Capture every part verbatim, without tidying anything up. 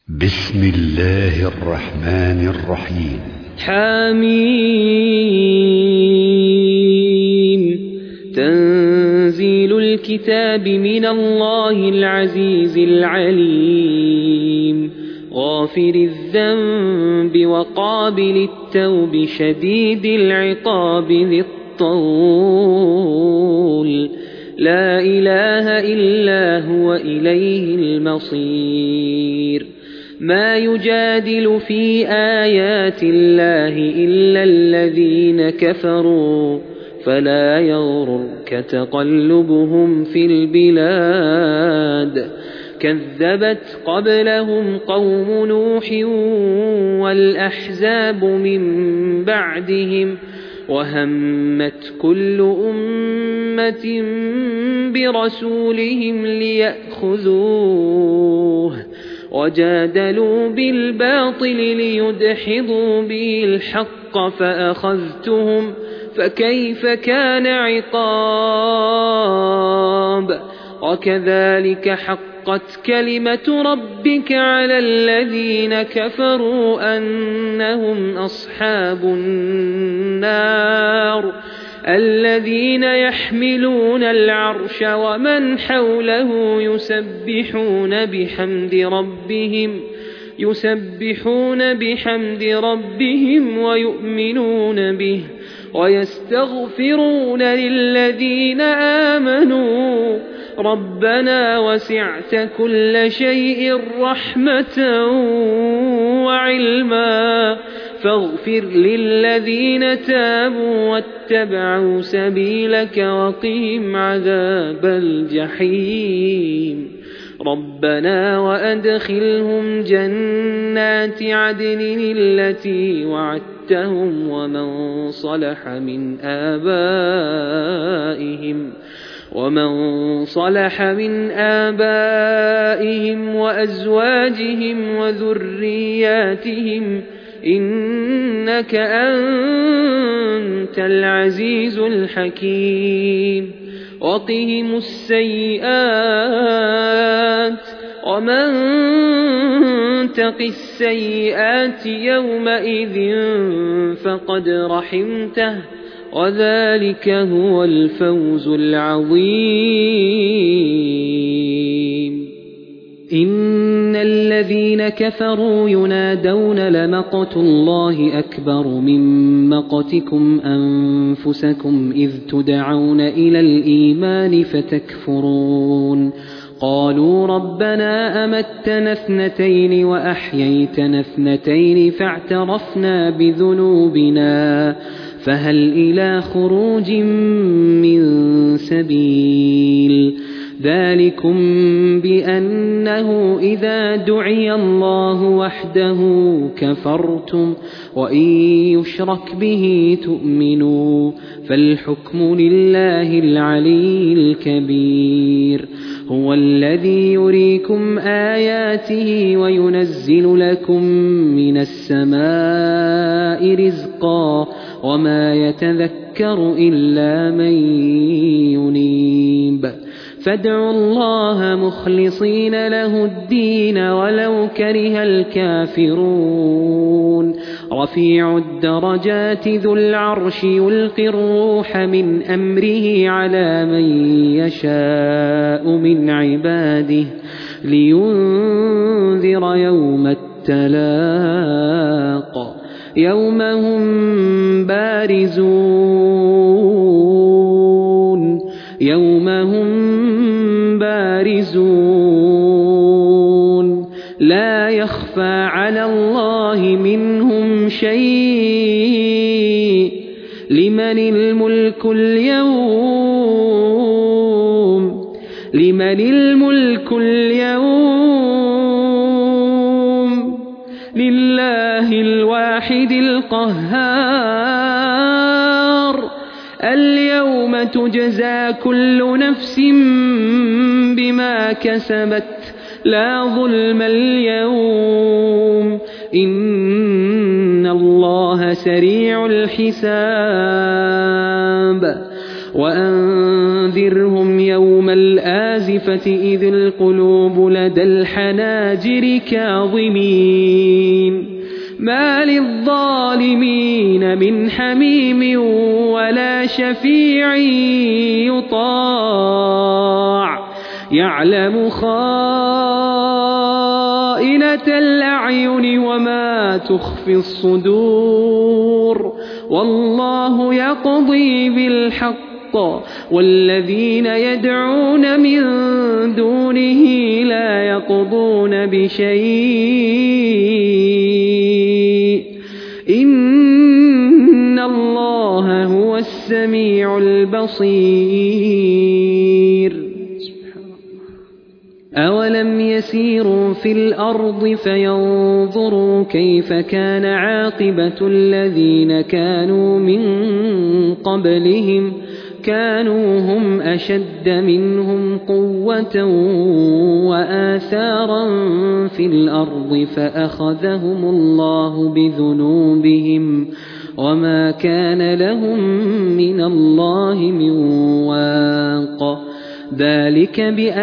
بسم الله الرحمن الرحيم. حميم. تنزيل الكتاب من الله العزيز العليم، غافر الذنب وقابل التوب شديد العقاب ذي الطول، لا إله إلا هو إليه المصير. ما يجادل في آيات الله إلا الذين كفروا، فلا يغررك تقلبهم في البلاد. كذبت قبلهم قوم نوح والأحزاب من بعدهم، وهمت كل أمة برسولهم ليأخذوه، وجادلوا بالباطل ليدحضوا به الحق فأخذتهم، فكيف كان عقاب. وكذلك حقت كلمة ربك على الذين كفروا أنهم أصحاب النار، الذين يحملون العرش ومن حوله يسبحون بحمد ربهم يسبحون بحمد ربهم ويؤمنون به ويستغفرون للذين آمنوا ربنا وسعت كل شيء رحمة وعلما، فاغفر للذين تابوا واتبعوا سبيلك وقهم عذاب الجحيم. ربنا وأدخلهم جنات عدن التي وعدتهم ومن صلح من آبائهم ومن صلح من آبائهم وأزواجهم وذرياتهم إنك أنت العزيز الحكيم. وقهم السيئات، ومن تق السيئات يومئذ فقد رحمته، وذلك هو الفوز العظيم. إن الذين كفروا ينادون لمقت الله أكبر من مقتكم أنفسكم إذ تدعون إلى الإيمان فتكفرون. قالوا ربنا أمتنا اثنتين وأحييتنا اثنتين فاعترفنا بذنوبنا فهل إلى خروج من سبيل. ذلكم بأنه إذا دعي الله وحده كفرتم وإن يشرك به تؤمنوا، فالحكم لله العلي الكبير. هو الذي يريكم آياته وينزل لكم من السماء رزقا وما يتذكر إلا من ينيب. فادعوا الله مخلصين له الدين ولو كره الكافرون. رفيع الدرجات ذو العرش يلقي الروح من أمره على من يشاء من عباده لينذر يوم التلاق، يوم هم بارزون يوم هم بارزون لا يخفى على الله منهم شيء. لمن الملك اليوم لمن الملك اليوم لله الواحد القهار. اليوم تجزى كل نفس بما كسبت لا ظلم اليوم، إن الله سريع الحساب. وأنذر وأنذرهم يوم الآزفة إذ القلوب لدى الحناجر كاظمين ما للظالمين من حميم ولا شفيع يطاع يعلم خائنة الأعين وما تخفي الصدور والله يقضي بالحق والذين يدعون من دونه لا يقضون بشيء إن الله هو السميع البصير. أولم يسيروا في الأرض فينظروا كيف كان عاقبة الذين كانوا من قبلهم كانوا هم أشد منهم قوة وآثارا في الأرض فأخذهم الله بذنوبهم وما كان لهم من الله من واق ذلك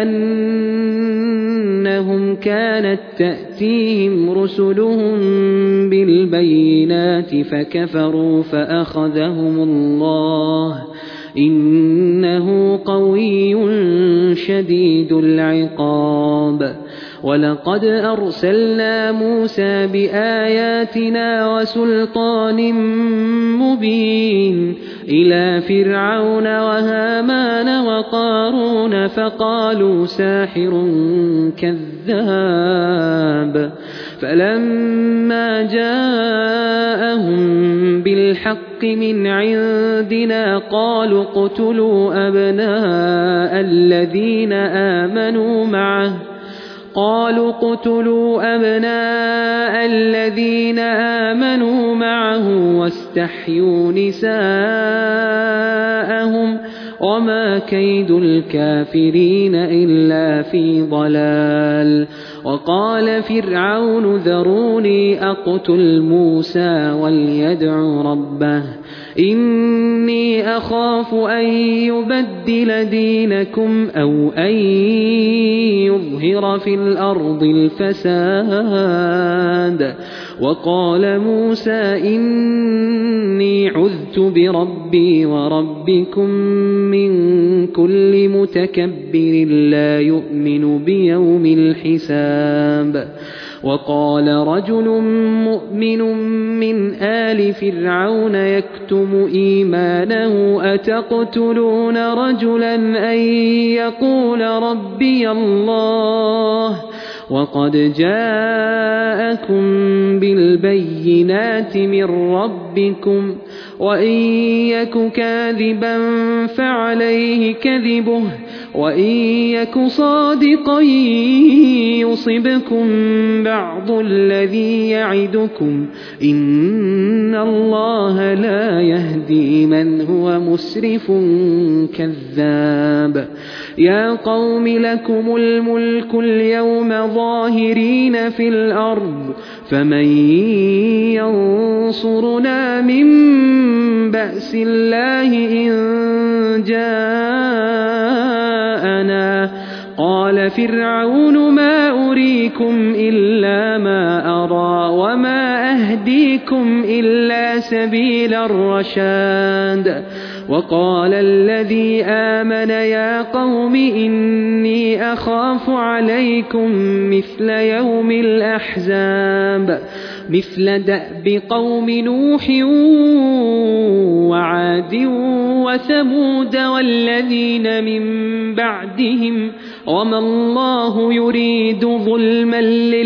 بأنهم كانت تأتيهم رسلهم بالبينات فكفروا فأخذهم الله إنه قوي شديد العقاب. ولقد أرسلنا موسى بآياتنا وسلطان مبين إلى فرعون وهامان وقارون فقالوا ساحر كذاب فلما جاءهم بالحق من عندنا قالوا اقتلوا أبناء الذين آمنوا معه قالوا اقتلوا أبناء الذين آمنوا معه واستحيوا نساءهم وما كيد الكافرين إلا في ضلال. وقال فرعون ذروني أقتل موسى وليدع ربه إني أخاف أن يبدل دينكم أو أن يظهر في الأرض الفساد. وقال موسى إني عذت بربي وربكم من كل متكبر لا يؤمن بيوم الحساب. وقال رجل مؤمن من آل فرعون يكتم إيمانه أتقتلون رجلا أن يقول ربي الله وقد جاءكم بالبينات من ربكم وإن يك كاذبا فعليه كذبه وإن يك صادقا يصبكم بعض الذي يعدكم إن الله لا يهدي من هو مسرف كذاب. يا قوم لكم الملك اليوم ظاهرين في الأرض فمن ينصرنا من بأس الله إن جاءنا. قال فرعون ما أريكم إلا ما أرى وما أهديكم إلا سبيل الرشاد. وقال الذي آمن يا قوم إني أخاف عليكم مثل يوم الأحزاب مثل دأب قوم نوح وعاد وثمود والذين من بعدهم وما الله يريد ظلما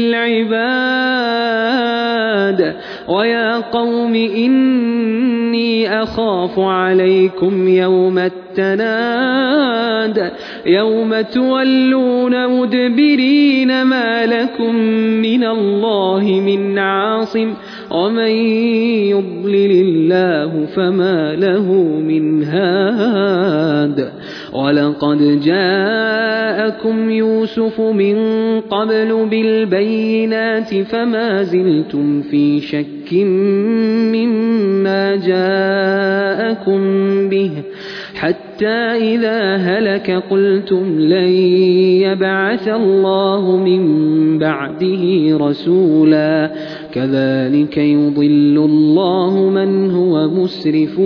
للعباد. ويا قوم إني أخاف عليكم يوم التناد يوم تولون مدبرين ما لكم من الله من عاصم ومن يضلل الله فما له من هاد. ولقد جاءكم يوسف من قبل بالبينات فما زلتم في شك مما جاءكم به حتى إذا هلك قلتم لن يبعث الله من بعده رسولا كذلك يضل الله من هو مسرف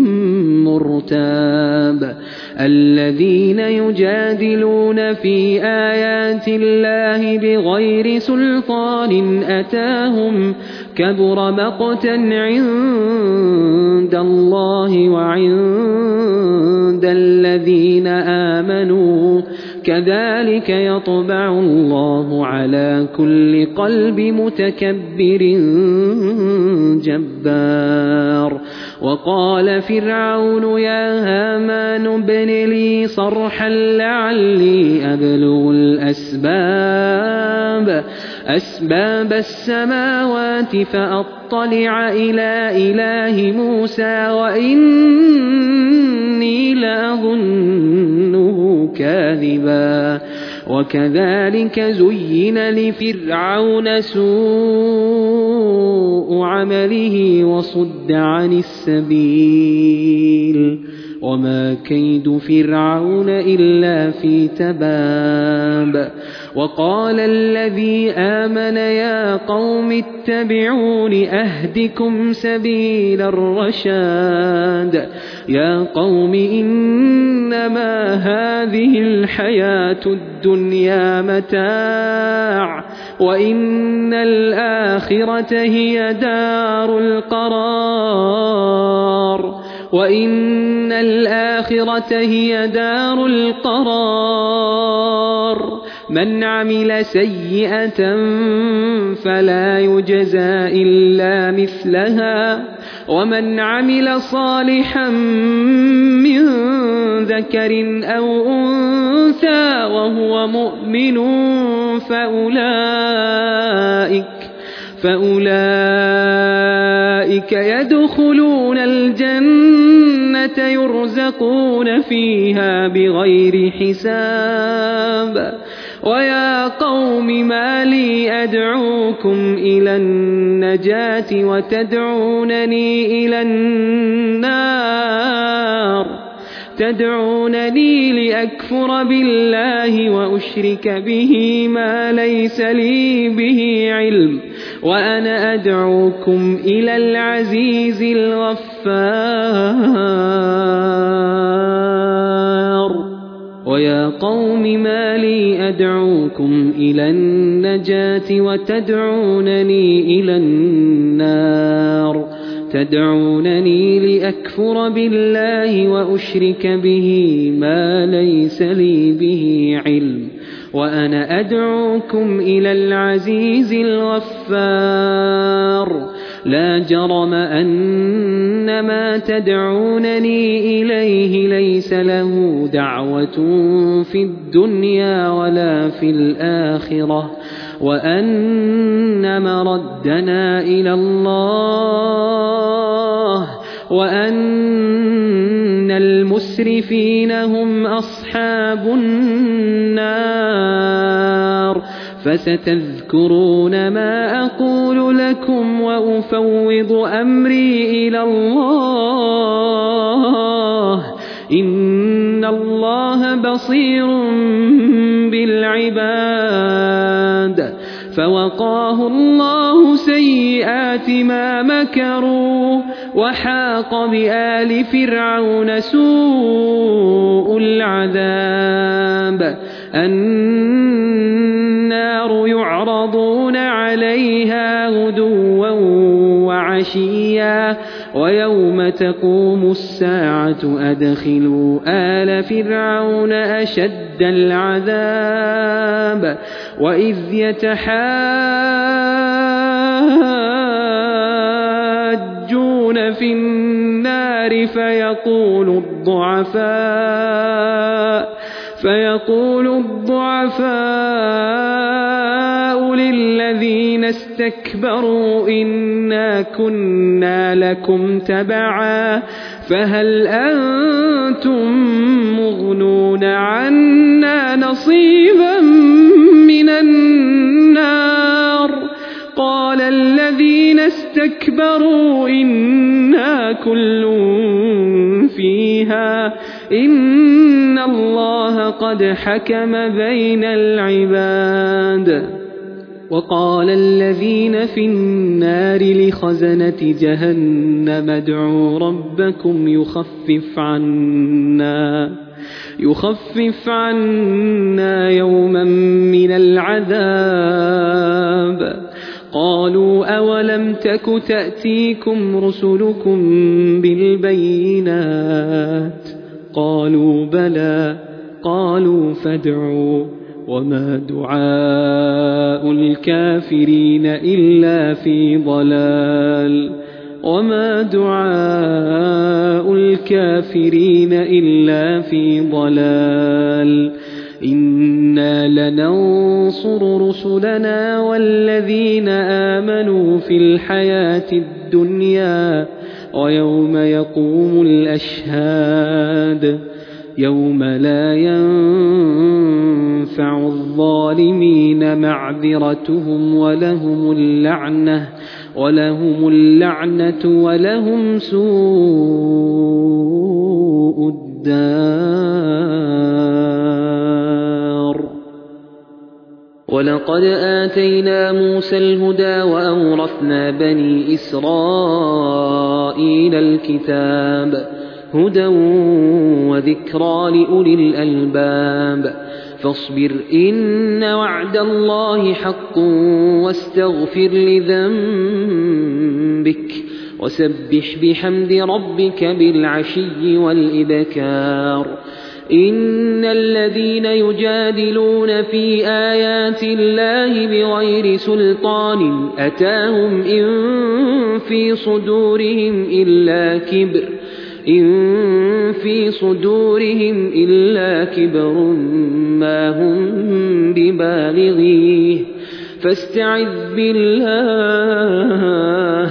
مرتاب الذين يجادلون في آيات الله بغير سلطان أتاهم كبر مقتا عند الله وعند الذين آمنوا كذلك يطبع الله على كل قلب متكبر جبار وقال فرعون يا هامان ابن لي صرحا لعلي أبلغ الأسباب أسباب السماوات فأطلع إلى إله موسى وإني لأظنه كاذبا وكذلك زين لفرعون سوء عمله وصد عن السبيل وما كيد فرعون إلا في تباب وقال الذي آمن يا قوم اتبعون أهدكم سبيل الرشاد يا قوم إنما هذه الحياة الدنيا متاع وإن الآخرة هي دار القرار وإن الآخرة هي دار القرار من عمل سيئة فلا يجزى إلا مثلها ومن عمل صالحا من ذكر أو أنثى وهو مؤمن فأولئك فأولئك يدخلون الجنة يرزقون فيها بغير حساب ويا قوم ما لي أدعوكم إلى النجاة وتدعونني إلى النار تدعونني لأكفر بالله وأشرك به ما ليس لي به علم وأنا أدعوكم إلى العزيز الغفار ويا قوم ما لي أدعوكم إلى النجاة وتدعونني إلى النار تدعونني لأكفر بالله وأشرك به ما ليس لي به علم وأنا أدعوكم إلى العزيز الغفار لا جرم أن ما تدعونني إليه ليس له دعوة في الدنيا ولا في الآخرة وأن مردنا إلى الله وأن المسرفين هم أصحاب النار فستذكرون ما أقول لكم وأفوض أمري إلى الله إن الله بصير بالعباد فوقاه الله سيئات ما مكروا وحاق بآل فرعون سوء العذاب النار يعرضون عليها غدوا وعشيا ويوم تقوم الساعة أدخلوا آل فرعون أشد العذاب وإذ يتحاجون في النار فيقول الضعفاء فيقول الضعفاء للذين استكبروا إنا كنا لكم تبعا فهل أنتم مغنون عنا نصيبا من النار قال الذين استكبروا إنا كل فيها إن الله قد حكم بين العباد. وقال الذين في النار لخزنة جهنم ادعوا ربكم يخفف عنا يخفف عنا يوما من العذاب. قالوا أولم تك تأتيكم رسلكم بالبينات قالوا بلى قالوا فادعوا وما دعاء الكافرين إلا في ضلال وما دعاء الكافرين إلا في ضلال. إنا لننصر رسلنا والذين آمنوا في الحياة الدنيا ويوم يقوم الأشهاد يوم لا ينفع الظالمين معذرتهم ولهم اللعنة ولهم اللعنة ولهم سوء الدار. ولقد آتينا موسى الهدى وأورثنا بني إسرائيل الكتاب هدى وذكرى لأولي الألباب. فاصبر إن وعد الله حق واستغفر لذنبك وسبح بحمد ربك بالعشي والإبكار. إن الذين يجادلون في آيات الله بغير سلطان أتاهم إن في صدورهم إلا كبر إن في صدورهم إلا كبر ما هم ببالغيه فاستعذ بالله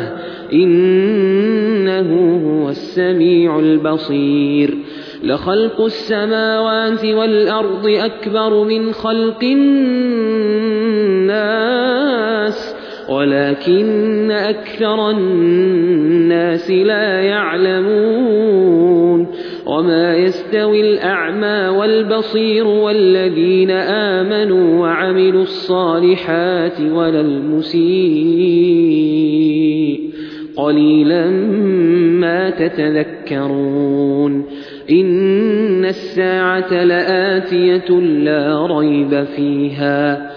إنه هو السميع البصير. لخلق السماوات والأرض أكبر من خلق الناس ولكن أكثر الناس لا يعلمون. وما يستوي الأعمى والبصير والذين آمنوا وعملوا الصالحات ولا المسيء قليلا ما تتذكرون. إن الساعة لآتية لا ريب فيها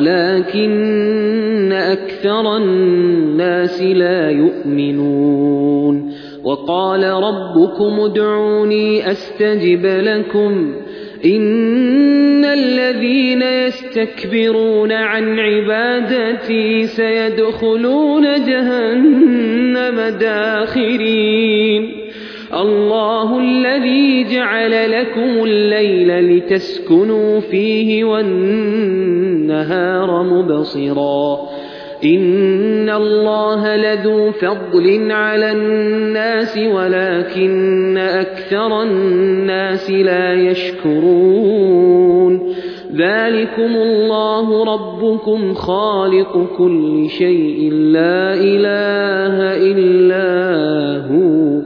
ولكن أكثر الناس لا يؤمنون. وقال ربكم ادعوني أستجب لكم إن الذين يستكبرون عن عبادتي سيدخلون جهنم داخرين. الله الذي جعل لكم الليل لتسكنوا فيه والنهار مبصرا إن الله لذو فضل على الناس ولكن أكثر الناس لا يشكرون. ذلكم الله ربكم خالق كل شيء لا إله إلا هو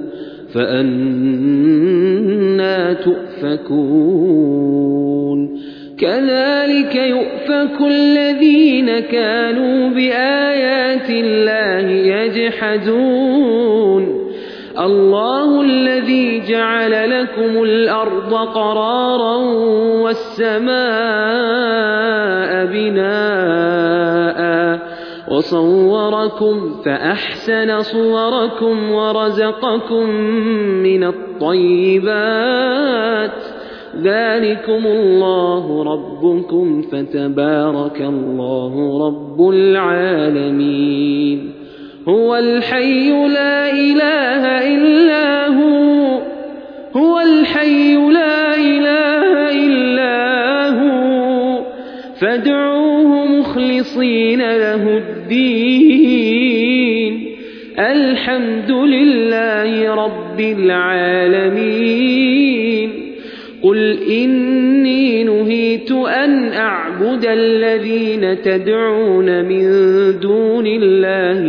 فأنى تؤفكون. كذلك يؤفك الذين كانوا بآيات الله يجحدون. الله الذي جعل لكم الأرض قرارا والسماء بناء وصوركم فأحسن صوركم ورزقكم من الطيبات ذلكم الله ربكم فتبارك الله رب العالمين. هو الحي لا إله إلا هو هو الحي لا إله إلا هو فادعوه مخلصين له الدين الحمد لله رب العالمين. قل إني نهيت أن أعبد الذين تدعون من دون الله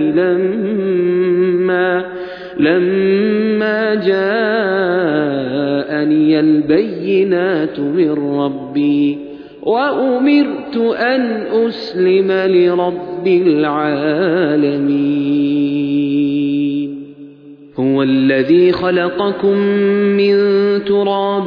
لما, لما جاءني جاءتني البينات من ربي وأمرت أن أسلم لرب العالمين. هو الذي خلقكم من تراب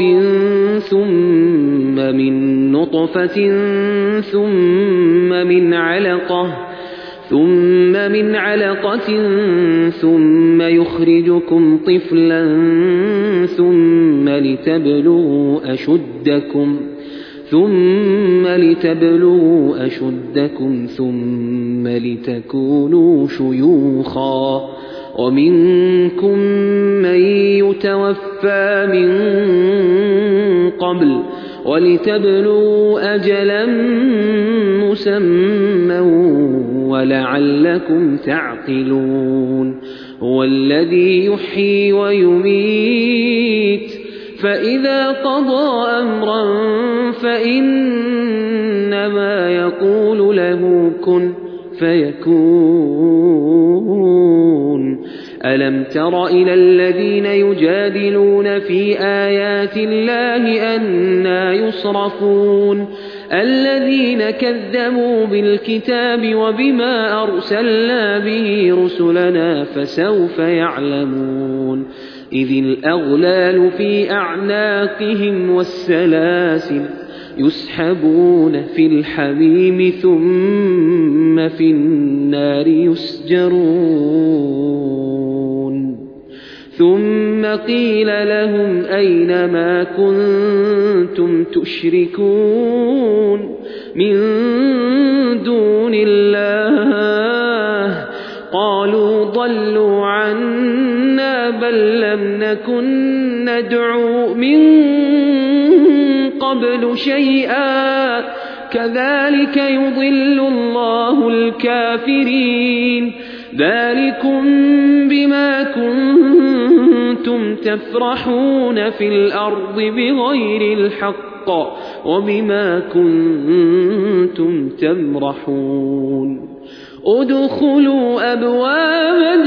ثم من نطفة ثم من علقة ثم من علقة ثم يخرجكم طفلا ثم لتبلغوا أشدكم ثم لتبلغوا أشدكم ثم لتكونوا شيوخا ومنكم من يتوفى من قبل ولتبلغوا أجلا مسمى ولعلكم تعقلون. هو الذي يحيي ويميت فإذا قضى أمرا فإنما يقول له كن فيكون. ألم تر إلى الذين يجادلون في آيات الله أنى يصرفون الذين كذبوا بالكتاب وبما أرسلنا به رسلنا فسوف يعلمون. إذ الأغلال في أعناقهم والسلاسل يسحبون في الحميم ثم في النار يسجرون. ثم قيل لهم أين ما كنتم تشركون من دون الله قالوا ضلوا عنا بل لم نكن ندعو من قبل شيئا كذلك يضل الله الكافرين. ذلكم بما كنتم تفرحون في الأرض بغير الحق وبما كنتم تمرحون. ادخلوا أبواب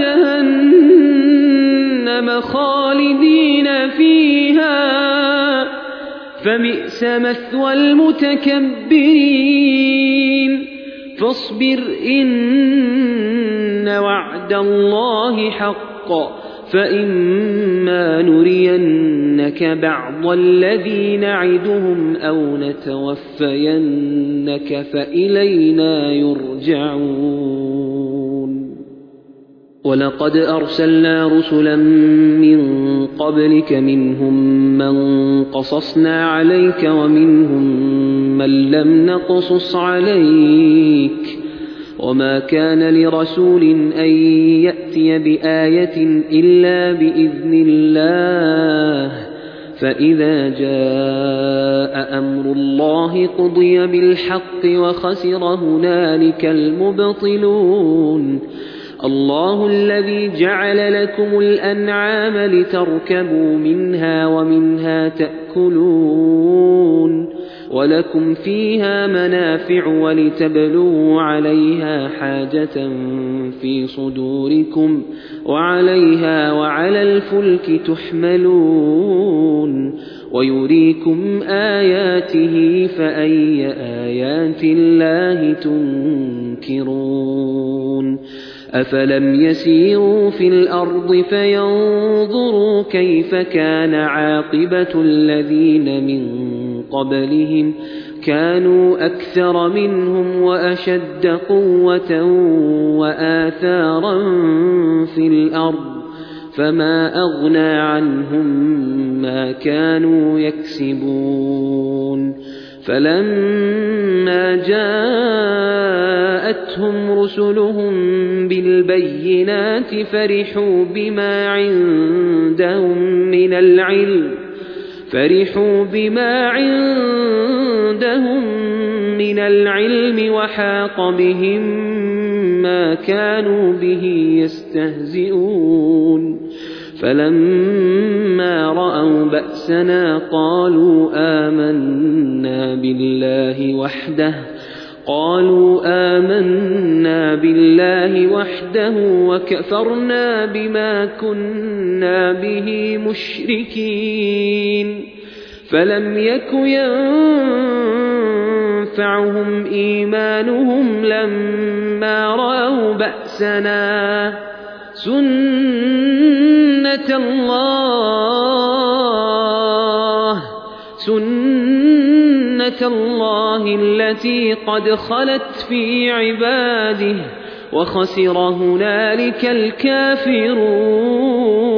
جهنم خالدين فيها فبئس مثوى المتكبرين. فاصبر إن وعد الله حق فإما نرينك بعض الذي نعدهم أو نتوفينك فإلينا يرجعون. ولقد أرسلنا رسلا من قبلك منهم من قصصنا عليك ومنهم من لم نقصص عليك وما كان لرسول أن يأتي بآية إلا بإذن الله فإذا جاء أمر الله قضي بالحق وخسر هنالك المبطلون. الله الذي جعل لكم الأنعام لتركبوا منها ومنها تأكلون ولكم فيها منافع ولتبلغوا عليها حاجة في صدوركم وعليها وعلى الفلك تحملون ويريكم آياته فأي آيات الله تنكرون. أفلم يسيروا في الأرض فينظروا كيف كان عاقبة الذين من قبلهم كانوا أكثر منهم وأشد قوة وآثارا في الأرض فما أغنى عنهم ما كانوا يكسبون. فلما جاءتهم رسلهم بالبينات فرحوا بما عندهم من العلم فرحوا بما عندهم من العلم وحاق بهم ما كانوا به يستهزئون. فلما رأوا بأسنا قالوا آمنا بالله وحده قالوا آمنا بالله وحده وكفرنا بما كنا به مشركين. فلم يك ينفعهم إيمانهم لما رأوا بأسنا سنة الله سنة الله التي قد خلت في عباده وخسر هنالك الكافرون.